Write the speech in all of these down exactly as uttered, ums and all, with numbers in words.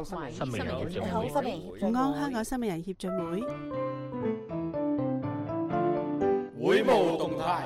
港新新美人協進會， 新美人協進午安香港新美人協進會， 會務動態。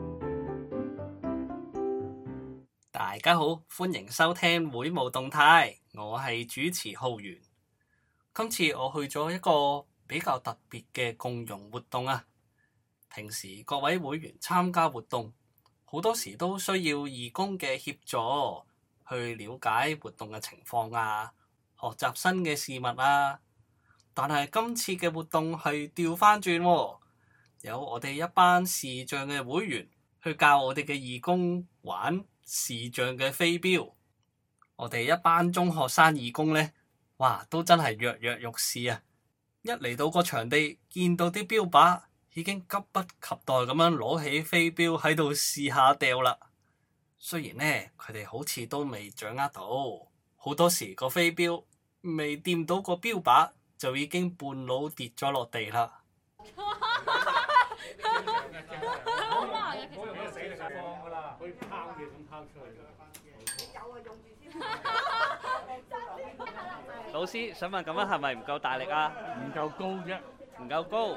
大家好，歡迎收聽會務動態，我係主持浩源。今次我去咗一個比較特別嘅共融活動啊。平時各位會員參加活動，好多時都需要義工嘅協助，去了解活動嘅情況啊，學習新嘅事物啊。但係今次嘅活動係調返轉喎，有我哋一班視障嘅會員去教我哋嘅義工玩視像嘅飛鏢。我哋一班中學生義工呢，哇，都真係躍躍欲試啊！一嚟到個場地，見到啲標靶，已經急不及待咁樣攞起飛鏢喺度試下掉啦。雖然呢，佢哋好似都未掌握到，好多時個飛鏢未掂到個標靶，就已經半路跌咗落地啦。 好難嘅，其實我用咗死力放㗎啦，可以拋嘅咁拋出去。有啊，用住先。 老師想問咁樣係咪唔夠大力啊？ 唔夠高啫， 唔夠高。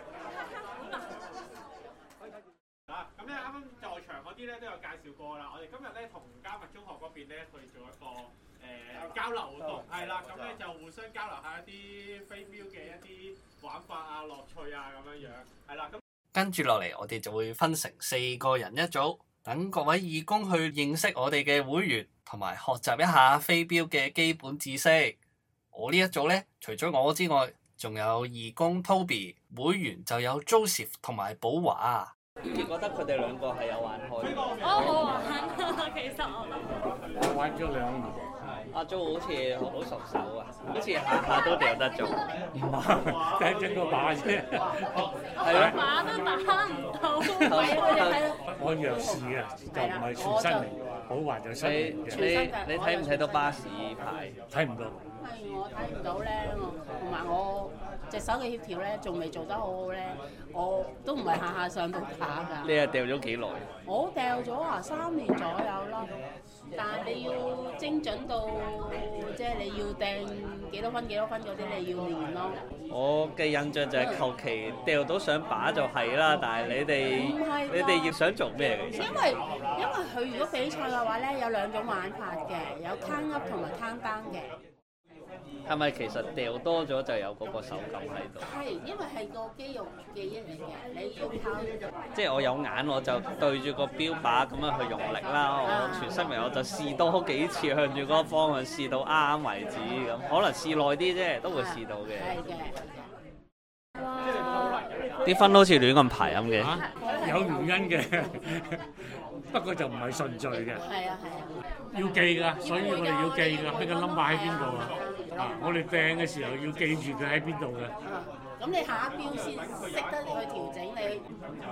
啊，咁咧啱啱在場嗰啲咧都有介紹過啦。我哋今日咧同迦密中學嗰邊咧去做一個誒、呃、交流活動，係啦，咁咧就互相交流下一啲飛鏢嘅一啲玩法啊、樂趣啊咁樣樣，係啦。咁跟住落嚟，我哋就會分成四個人一組，等各位義工去認識我哋嘅會員，同埋學習一下飛鏢嘅基本知識。我呢一組咧，除咗我之外，仲有義工 Toby， 會員就有 Joseph 同埋寶華。你覺得佢哋兩個係有玩開？ 我好玩啊，其實我我玩咗兩年。 阿 Jo 好似好熟手啊，好似下下都掉得中。 唔係，掟整個靶啫。 係咯， 馬都打唔到，係佢哋睇到。 我弱視嘅，就唔係全身嚟，寶華就身嚟嘅。 你你睇唔睇到巴士牌？ 睇唔到。 係我睇唔到咧，同埋我隻手嘅協調咧，仲未做得好好咧，我都唔係下下上到架㗎。 你係掉咗幾耐？ 我掉咗啊，三年左右咯。但係你要精準到，即係你要掟幾多分幾多分嗰啲，你要練咯。 我嘅印象就係求其掉到上靶就係啦，但係你哋唔係你哋要想做咩嘅？其實因為因為佢如果比賽嘅話咧，有兩種玩法嘅，有 count up 同埋 count down 嘅。 係咪其實掉多咗就有嗰個手感喺度？ 係，因為係個肌肉記憶嚟嘅，你要靠。 即係我有眼我就對住個標靶咁樣去用力啦，我全身嚟我就試多幾次向住嗰個方向試到啱啱為止咁，可能試耐啲啫，都會試到嘅。 係嘅。 哇！ 啲分好似亂咁排咁嘅。 有原因嘅，不過就唔係順序嘅。 係啊係啊。 要記㗎，所以我哋要記㗎，邊個 number 喺邊度啊？啊，我哋掟嘅時候要記住佢喺邊度嘅。 啊，咁你下一標先識得去調整你。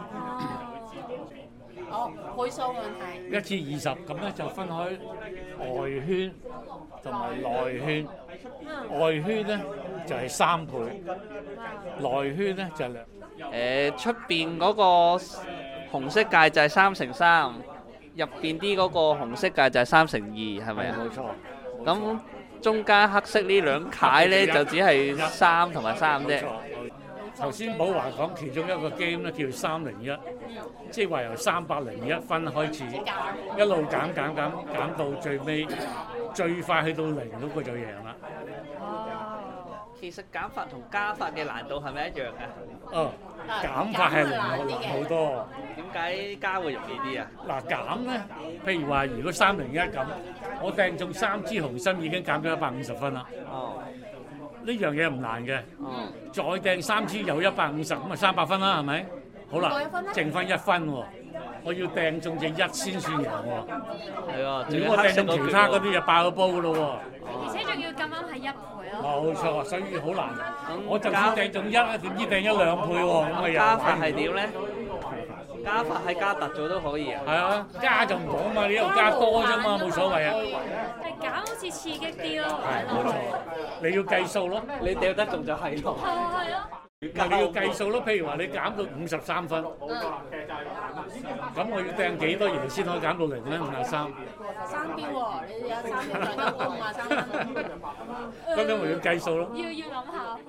哦，倍數問題。 一次二十，咁咧就分開外圈同埋內圈。外圈咧就係三倍，內圈咧就係兩。 誒出邊嗰個紅色界就係三乘三，入邊啲嗰個紅色界就係三乘二，係咪啊？ 冇錯。 咁中間黑色呢兩楷咧就只係三同埋三啫。 頭先寶華講其中一個 game 咧叫三零一，即係話由三百零一分開始，一路減減減減到最尾，最快去到零嗰個就贏啦。 其實減法同加法嘅難度係咪一樣嘅？ 哦，減法係難好多。 點解加會容易啲啊？ 嗱，減咧，譬如話如果三零一咁，我掟中三支紅心已經減咗一百五十分啦。 哦， 呢樣嘢唔難嘅。 哦， 再掟三支又一百五十，咁咪三百分啦，係咪？好啦，剩翻一分喎，我要掟中隻一先算贏喎。 係啊， 如果我掟中其他嗰啲就爆咗煲噶咯喎。 而且仲要咁啱係一倍咯。 冇錯，所以好難。我就算掟中一咧，點知掟咗兩倍喎？咁咪又加法係點咧？加法喺加特咗都可以啊。 係啊，加就唔講嘛，你又加多啫嘛，冇所謂啊。 係減好似刺激啲咯， 係冇係咯。 錯，你要計數咯。 你掉得中就係咯。 係啊係咯。 嗱，你要計數咯。譬如話你減到五十三分，咁我要掟幾多然先可以減到零咧？五十三。 三標喎，你有三標就夠五啊三分。 咁樣咪要計數咯。 要要諗下。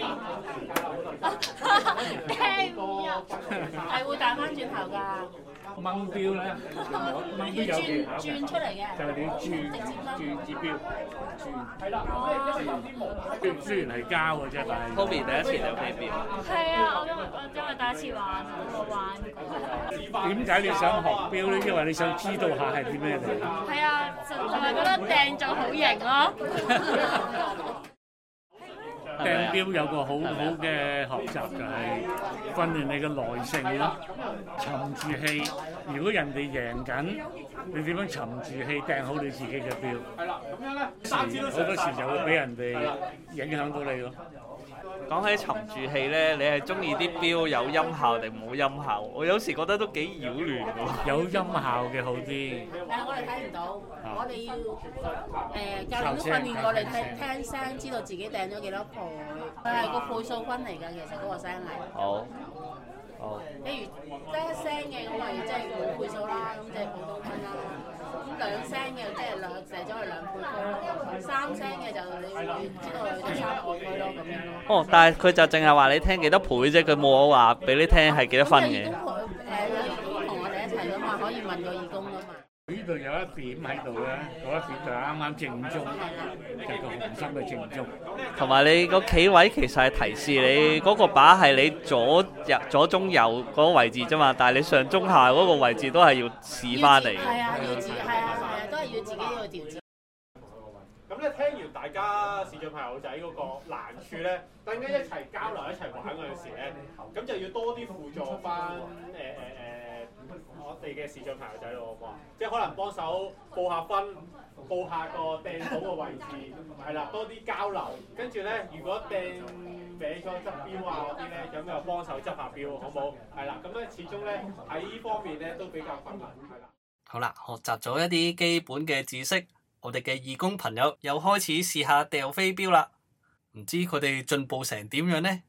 聽唔入。 係會彈翻轉頭㗎。 掹標咧，掹標有技巧嘅， 轉出嚟嘅， 就係你要轉轉指標，轉。係啦，雖雖然係膠嘅啫，但係。 Toby 第一次就飛標。 係啊，我今日我今日第一次玩，冇玩過。 點解你想學標咧？因為你想知道下係啲咩嚟。 係啊，就同埋覺得掟中好型咯。 掟標有個好好嘅學習就係訓練你嘅耐性啦，沉住氣。如果人哋贏緊，你點樣沉住氣掟好你自己嘅標？ 係啦，咁樣咧，三支都好多時就會俾人哋影響到你咯。 講起沉住氣咧，你係中意啲標有音效定冇音效？我有時覺得都幾擾亂㗎。 有音效嘅好啲。 誒，我哋睇唔到，我哋要誒教練都訓練過你聽聽聲，知道自己掟咗幾多倍。佢係個倍數分嚟㗎，其實嗰個聲係。 好。好。 例如得一聲嘅咁咪即係冇倍數啦，咁即係普通分啦。咁兩聲嘅即係兩射咗係兩倍區咯，三聲嘅就你會知道佢得三倍區咯咁樣咯。 哦，但係佢就淨係話你聽幾多倍啫，佢冇話俾你聽係幾多分嘅。 咁有義工誒有義工同我哋一齊㗎嘛，可以問個義工㗎嘛。 呢度有一點喺度咧，嗰一點就啱啱正中，就個紅心嘅正中。 同埋你個企位其實係提示你嗰個靶係你左入左中右嗰個位置啫嘛，但係你上中下嗰個位置都係要試翻嚟。 係啊，要自係啊係啊，都係要自己要調節。 咁咧，聽完大家視障朋友仔嗰個難處咧，大家一齊交流、一齊玩嗰陣時咧，咁就要多啲輔助翻誒誒誒我哋嘅視障朋友仔咯，好唔好啊？即係可能幫手報下分、報下個掟到個位置，係啦，多啲交流。跟住咧，如果掟歪咗執標啊嗰啲咧，咁又幫手執下標，好唔好？係啦，咁咧始終咧喺呢方面咧都比較困難，係啦。 好啦，學習咗一啲基本嘅知識。我哋嘅義工朋友又開始試下掉飛鏢啦，唔知佢哋進步成點樣呢？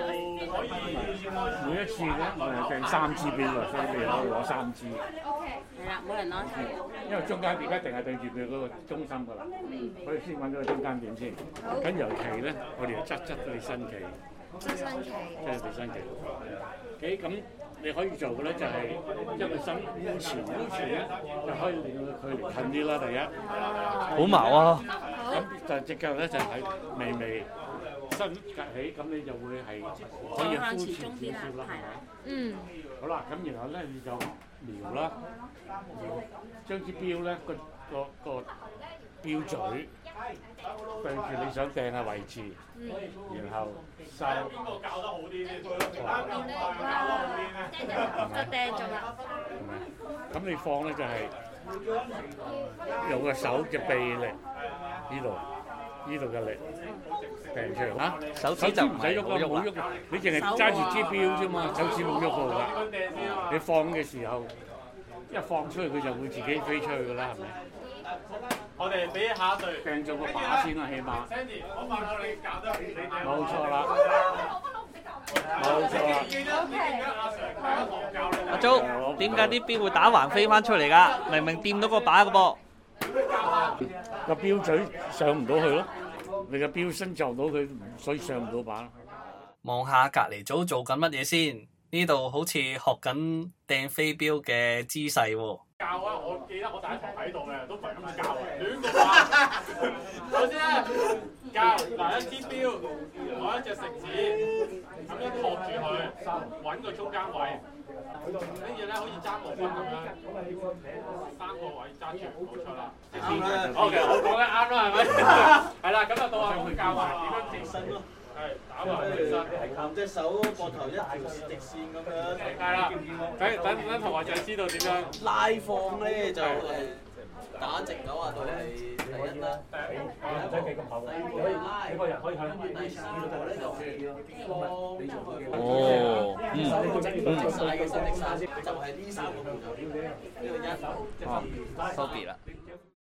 每一次咧，我哋掟三支標啊，所以你可以攞三支。 係啦，每人攞一支。 因為中間點一定係對住佢嗰個中心㗎啦，所以先揾到個中間點先。咁由旗咧，我哋就側側對新旗。 側身旗。 即係對新旗。幾咁？你可以做嘅咧就係一個身腰前，腰前咧就可以令到佢距離近啲啦。第一， 好矛啊！ 咁就隻腳咧就係微微伸趌起，咁你就會係可以呼前少少啦，係咪？ 嗯。 好啦，咁然後咧你就瞄啦，瞄將支標咧個個個標嘴對住你想掟嘅位置，然後收。 邊個教得好啲先？啱啱教得好啲咧， 就掟中啦。 係咪？咁你放咧就係用個手嘅臂力，呢度呢度嘅力掟出嚟嚇。手指就唔使喐啦，冇喐，你淨係揸住支標啫嘛，手指冇喐到㗎。你放嘅時候一放出去，佢就會自己飛出去㗎啦，係咪？ 我哋俾下一隊掟咗個靶先啦，起碼。 Sandy，我發覺你教得你冇錯啦，冇錯啦。 記得記得阿 Sir 第一堂教你。 阿 Jo， 點解啲標會打橫飛翻出嚟㗎？明明掂到個靶嘅噃。 個標嘴上唔到去咯，你個標身撞到佢，所以上唔到靶。 望下隔離組做緊乜嘢先？呢度好似學緊掟飛鏢嘅姿勢喎。 教啊！我記得我第一堂喺度嘅，都唔係咁教嘅，亂咁話。首先咧，教嗱一支標，攞一隻食指，咁樣托住佢，揾個中間位，跟住咧好似揸毛筆咁樣，三個位揸住，冇錯啦。O K，我講得啱啦，係咪？係啦，咁就到阿佢教啊，點樣直身咯。係打橫起身， 含隻手膊頭一條直線咁樣。 係啦，等等等同學仔知道點樣拉放咧就誒打直九啊度係第一啦。 唔使企咁厚，你可以你個人可以向第三個咧就放你做嘅。 哦，嗯嗯。直曬嘅先，直曬先，就係呢三個步驟。呢個一， 哦，收別啦。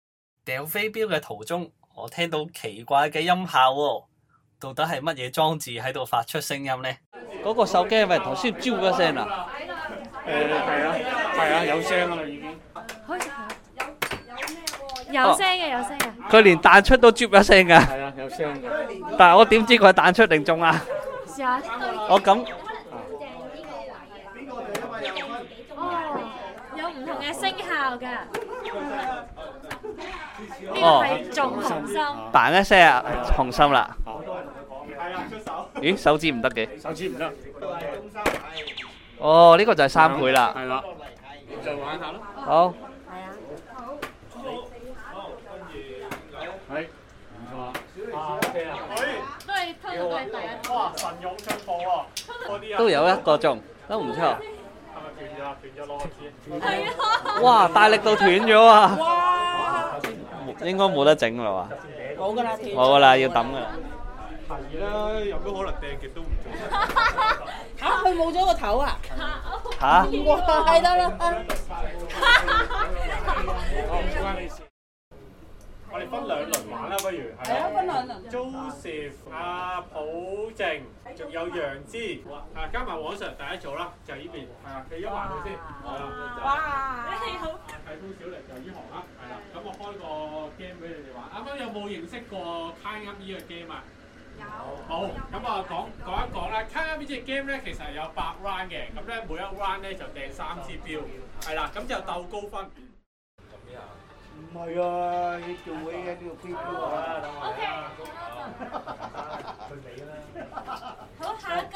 掉飛鏢嘅途中，我聽到奇怪嘅音效喎，到底係乜嘢裝置喺度發出聲音呢？ 嗰個手機係咪頭先啾一聲啊？ 誒係啊係啊，有聲啦已經。 有聲嘅，有聲嘅。 佢連彈出都啾一聲㗎。 係啊，有聲。 但係我點知佢係彈出定中啊？ 試下。 我咁。 哦，有唔同嘅聲效㗎。呢個哦， 係中紅心。 嘭一聲啊，紅心啦。 係啊，出手。 咦，手指唔得嘅。 手指唔得。 哦，呢個就係三倍啦。 係啦，就玩下咯。 好。 係，唔錯啊。啊，OK啊。 都係通常都係第一。 哇！神勇進步喎，嗰啲啊。 都有一個鐘，都唔錯。 係咪斷咗啊？斷咗攞個先。 係啊。 哇！大力到斷咗啊！哇！應該冇得整啦嘛。 冇㗎啦， 冇㗎啦，要抌㗎啦。 係啦，有咩可能掟極都唔中？ 嚇佢冇咗個頭啊！ 嚇！ 哇，係得啦。 我哋分兩輪玩啦，不如係啊，分兩輪。Joseph、阿普靜，仲有楊之，啊加埋黃 Sir 第一組啦，就係呢邊，係啦，你一環佢先，係啦。 哇！你好。 睇通小力就呢行啦，係啦。咁我開個 game 俾你哋玩。啱啱有冇認識過 Kind Up 呢個 game 啊？有。好，咁啊講講一講啦。Kind Up 呢隻 game 咧，其實係有八 round 嘅，咁咧每一 round 咧就掟三支標，係啦，咁就鬥高分。 唔係啊，要做會嘅呢個飛鏢啊。 O K。 佢尾啦。 好，下一個。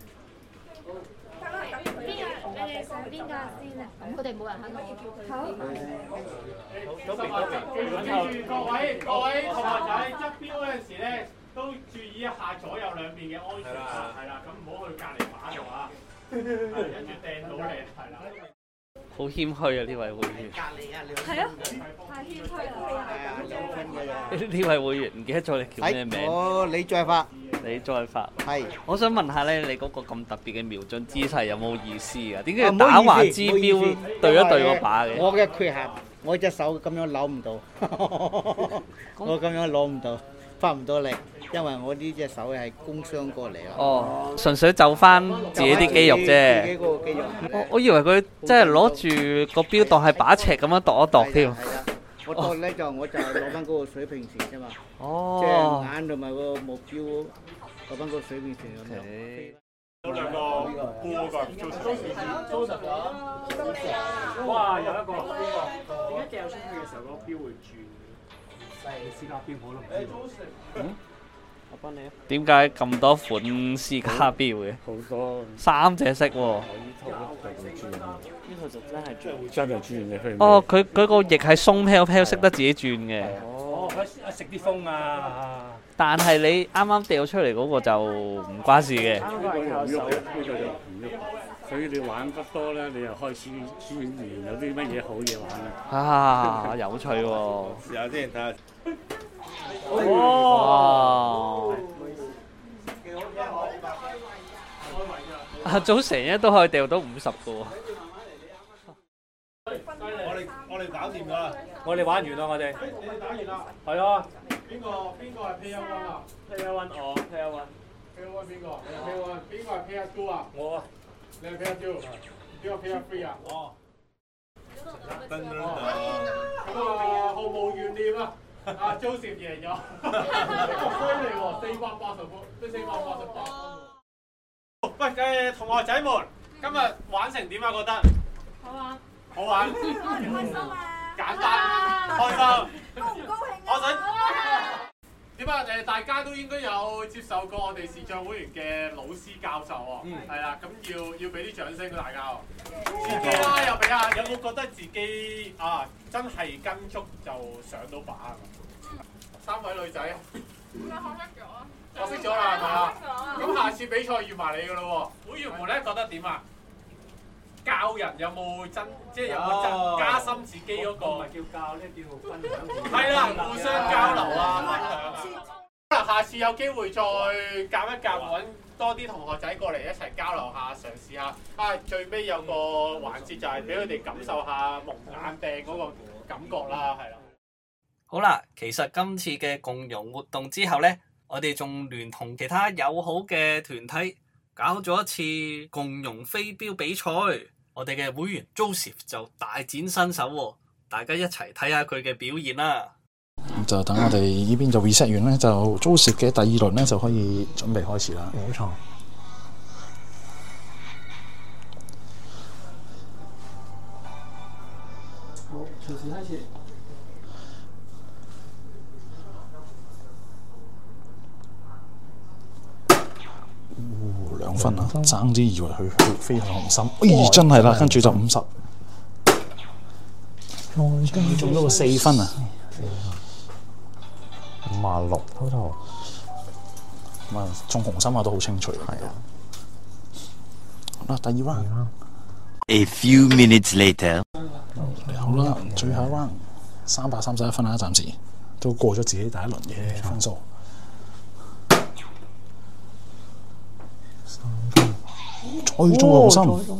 邊個？你哋想邊個先啊？咁佢哋冇人肯可以叫佢。好。 記住各位各位同學仔執標嗰陣時咧，都注意一下左右兩邊嘅安全啊，係啦，咁唔好去隔離把度啊，跟住掟到你，係啦。 好謙虛啊！呢位會員。 係啊，太謙虛啦。 呢位會員唔記得咗你叫咩名？ 哦，李在發。 李在發。 係。 我想問下咧，你嗰個咁特別嘅瞄準姿勢有冇意思㗎？點解要打橫支標對一對個靶嘅？ 我嘅缺陷，我隻手咁樣扭唔到，我咁樣攞唔到，發唔到力，因為我呢隻手係工傷過嚟啊。 哦，純粹就翻自己啲肌肉啫。 自己嗰個肌肉。 我我以為佢真係攞住個標當係把尺咁樣度一度添。 我度咧就我就攞翻嗰個水平線啫嘛。 哦。 即係眼同埋個目標攞翻個水平線咁樣。 有兩個波㗎，租實咗。哇！有一個邊個？點解掉出去嘅時候嗰個標會轉？私家標我都唔知道。 嗯？我幫你啊。點解咁多款私家標嘅？ 好多。 三隻色喎。 呢套就咁轉。呢套就真係轉。真係轉你去。 哦，佢佢個翼係鬆飄飄，識得自己轉嘅。 哦，佢食啲風啊！ 但係你啱啱掉出嚟嗰個就唔關事嘅。 呢個又唔喐，呢個就唔喐。所以你玩得多咧，你又開始鑽研有啲乜嘢好嘢玩啦。啊，有趣喎！ 試下先睇下。 哇！阿祖成日都可以掉到五十個喎。 我哋我哋搞掂咗啦。 我哋玩完啦，我哋。 你哋打完啦。 係啊。 邊個邊個係 Player One 啊 ？Player One 我 Player One。Player One 邊個？你係 Player One。邊個係 Player Two 啊？ 我啊。 你係 Player Two。邊個 Player Three 啊？哦。噔噔噔。咁啊，毫無懸念啊！阿 Joseph 贏咗，犀利喎，四百八十分，都四百八十八分。喂，誒同學仔們，今日玩成點啊？覺得好玩。 好玩。 開心啊！ 簡單，開心。 高唔高興啊？ 我想點啊？誒，大家都應該有接受過我哋視障會員嘅老師教授喎。嗯。係啦，咁要要俾啲掌聲俾大家喎。自己啦，又俾下，有冇覺得自己啊真係跟足就上到靶啊？三位女仔。 學識咗啊！ 學識咗啦，係咪啊？咁下次比賽預埋你㗎咯喎。會員們咧覺得點啊？教人有冇增，即係有冇增加深自己嗰個？唔係叫教咧，叫分享。係啦，互相交流啊，分享啊。可能下次有機會再夾一夾，揾多啲同學仔過嚟一齊交流下，嘗試下。啊，最尾有個環節就係俾佢哋感受下蒙眼病嗰個感覺啦，係啦。 好啦，其實今次嘅共融活動之後呢，我哋仲聯同其他友好嘅團體搞咗一次共融飛鏢比賽。我哋嘅會員 Joseph 就大展身手喎，大家一齊睇下佢嘅表現啦。 就等我哋呢邊就 reset 完呢，就 Joseph 嘅第二輪呢就可以準備開始啦。冇錯。 好，隨時開始。 哦，兩分啊！爭啲以為佢去飛向紅心，哎，真係啦，跟住就五十，中咗個四分啊！五啊六 total， 咁啊中紅心啊都好清脆。係啊。好啦，第二 round。A few minutes later。好啦，最後一 round， 三百三十一分啦，暫時都過咗自己第一輪嘅分數。再中個紅心，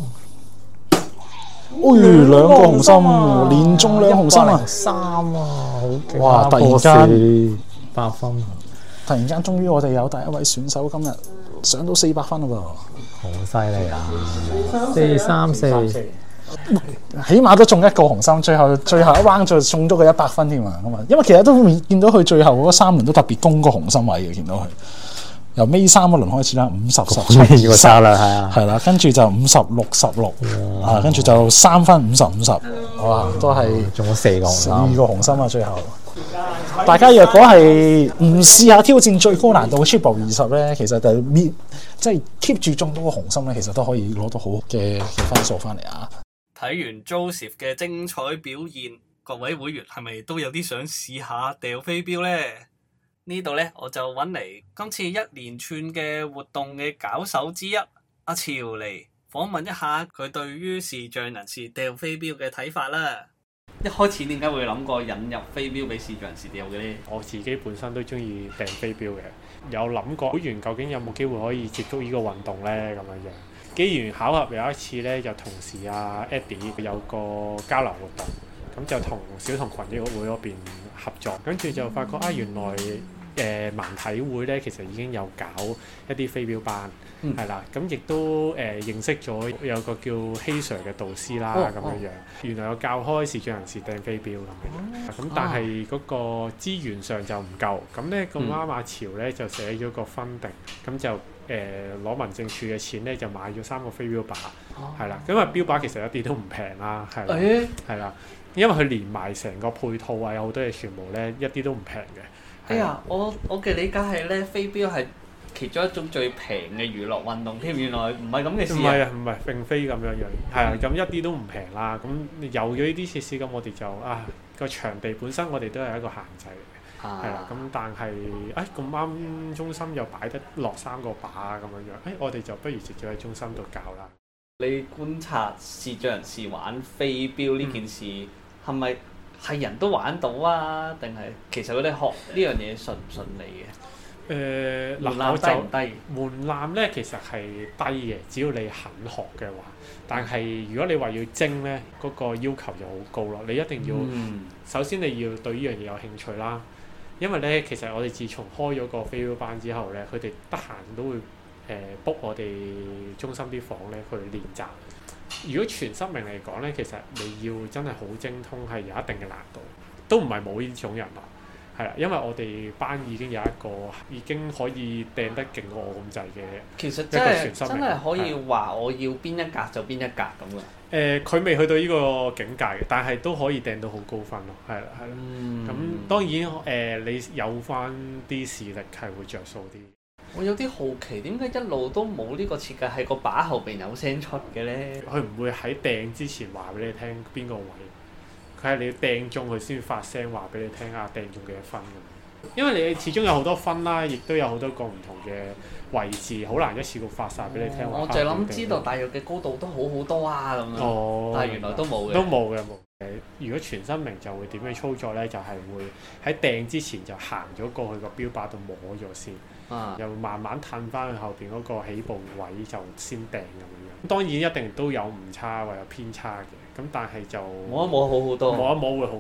哎，兩個紅心，連中兩紅心啊！ 三啊，好勁！ 哇！突然間八分， 突然間終於我哋有第一位選手今日上到四百分嘞噃， 好犀利啊！四三四， 起碼都中一個紅心，最後最後一 round 就中咗個一百分添啊！咁啊，因為其實都見到佢最後嗰三輪都特別攻個紅心位嘅，見到佢。由尾三嗰輪開始啦，五十十七， 個差啦，係啊， 係啦，跟住就五十六十六，啊，跟住就三分五十五十，哇，都係中咗四個紅心， 四個紅心啊！最後，大家若果係唔試下挑戰最高難度嘅 Triple 二十咧，其實就搣即係 keep 住中到個紅心咧，其實都可以攞到好嘅嘅分數翻嚟啊！ 睇完 Joseph 嘅精彩表現，各位會員係咪都有啲想試下掉飛鏢呢？呢度呢，我就揾嚟今次一連串嘅活動嘅搞手之一阿潮嚟訪問一下佢對於視障人士掉飛鏢嘅睇法啦。 一開始點解會諗過引入飛鏢俾視障人士掉嘅呢？ 我自己本身都中意掟飛鏢嘅，有諗過會員究竟有冇機會可以接觸呢個運動呢？咁樣樣。機緣巧合有一次呢，就同時阿 Eddie 有個交流活動。咁就同小童群益會嗰邊合作，跟住就發覺啊，原來誒、呃、盲體會咧，其實已經有搞一啲飛鏢班，係啦、嗯，咁亦都誒、呃、認識咗有個叫希 Sir 嘅導師啦，咁樣、哦、樣，原來有教開視障人士掟飛鏢咁樣，咁、哦、但係嗰個資源上就唔夠，咁咧咁啱阿潮咧就寫咗個分定，咁就誒攞、呃、民政處嘅錢咧就買咗三個飛鏢靶，係啦、哦，因為標靶其實一啲都唔平啦，係啦，係啦。因為佢連埋成個配套啊，有好多嘢全部咧一啲都唔平嘅。 哎呀，我我嘅理解係咧，飛鏢係其中一種最平嘅娛樂運動添，原來唔係咁嘅事啊！ 唔係啊，唔係並非咁樣樣，係啊，咁一啲都唔平啦。咁有咗呢啲設施，咁我哋就啊個場地本身我哋都係一個限制嚟嘅，係啦。咁但係誒咁啱中心又擺得落三個靶咁樣樣，誒我哋就不如直接喺中心度教啦。 你觀察視障人士玩飛鏢呢件事，係咪係人都玩到啊？定係其實佢哋學呢樣嘢順唔順利嘅？誒、呃，門檻低唔低？ 門檻咧其實係低嘅，只要你肯學嘅話。但係如果你話要精咧，嗰、那個要求就好高咯。你一定要、嗯、首先你要對呢樣嘢有興趣啦。因為咧，其實我哋自從開咗個飛鏢班之後咧，佢哋得閒都會誒 book、呃、我哋中心啲房咧去練習。如果全失明嚟講咧，其實你要真係好精通係有一定嘅難度，都唔係冇呢種人啦，係啦，因為我哋班已經有一個已經可以掟得勁過我咁滯嘅， 其實真係真係可以話我要邊一格就邊一格咁嘅。誒、 呃，佢未去到呢個境界嘅，但係都可以掟到好高分咯，係啦，係啦。咁、嗯、當然誒、呃，你有翻啲視力係會着數啲。 我有啲好奇，點解一路都冇呢個設計係個靶後邊有聲出嘅咧？ 佢唔會喺掟之前話俾你聽邊個位，佢係你要掟中佢先發聲話俾你聽啊，掟中幾多分咁。因為你始終有好多分啦，亦都有好多個唔同嘅位置，好難一次過發晒俾你聽。 哦、我就諗知道大約嘅高度都好好多啊咁樣，哦、但係原來都冇嘅。 都冇嘅冇。誒，如果全失明就會點樣操作咧？就係、是、會喺掟之前就行咗過去個標靶度摸咗先。啊、又慢慢褪翻去後邊嗰個起步位就先掟咁樣。當然一定都有誤差或者偏差嘅，咁但係就摸一摸好好多， 摸一摸會好好多。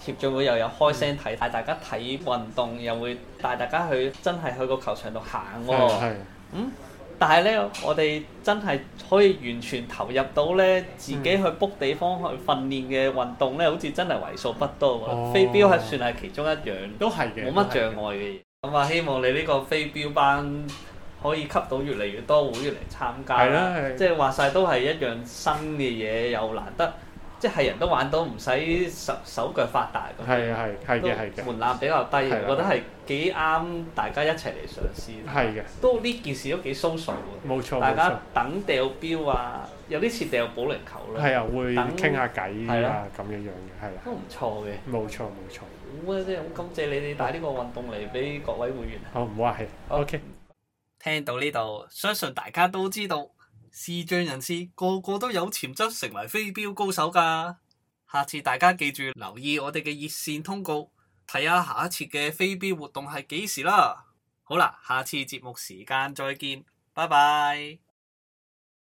協進會又有開聲睇，帶大家睇運動，又會帶大家去真係去個球場度行喎。 係嗯，但係咧，我哋真係可以完全投入到咧，自己去 book 地方去訓練嘅運動咧，好似真係為數不多喎。 哦飛鏢係算係其中一樣， 都係嘅， 冇乜障礙嘅嘢。咁啊，希望你呢個飛鏢班可以吸到越嚟越多會員嚟參加係啦，係即係話晒都係一樣新嘅嘢，又難得，即係人都玩到，唔使手手腳發達咁。 係啊係係嘅係嘅， 門檻比較低， 係我覺得係幾啱大家一齊嚟嘗試。 係嘅， 都呢件事都幾 social 喎。 冇錯大家冇錯等掉標啊，有啲似掉保齡球啦。 係啊，會等傾下偈係啦啊咁樣樣嘅，係啦， 都唔錯嘅。 冇錯冇錯。 好啊，即係好感謝你哋帶呢個運動嚟俾各位會員。 好，唔好客氣。OK。 聽到呢度，相信大家都知道，視障人士個個都有潛質成為飛鏢高手㗎。下次大家記住留意我哋嘅熱線通告，睇下下一次嘅飛鏢活動係幾時啦。好啦，下次節目時間再見，拜拜。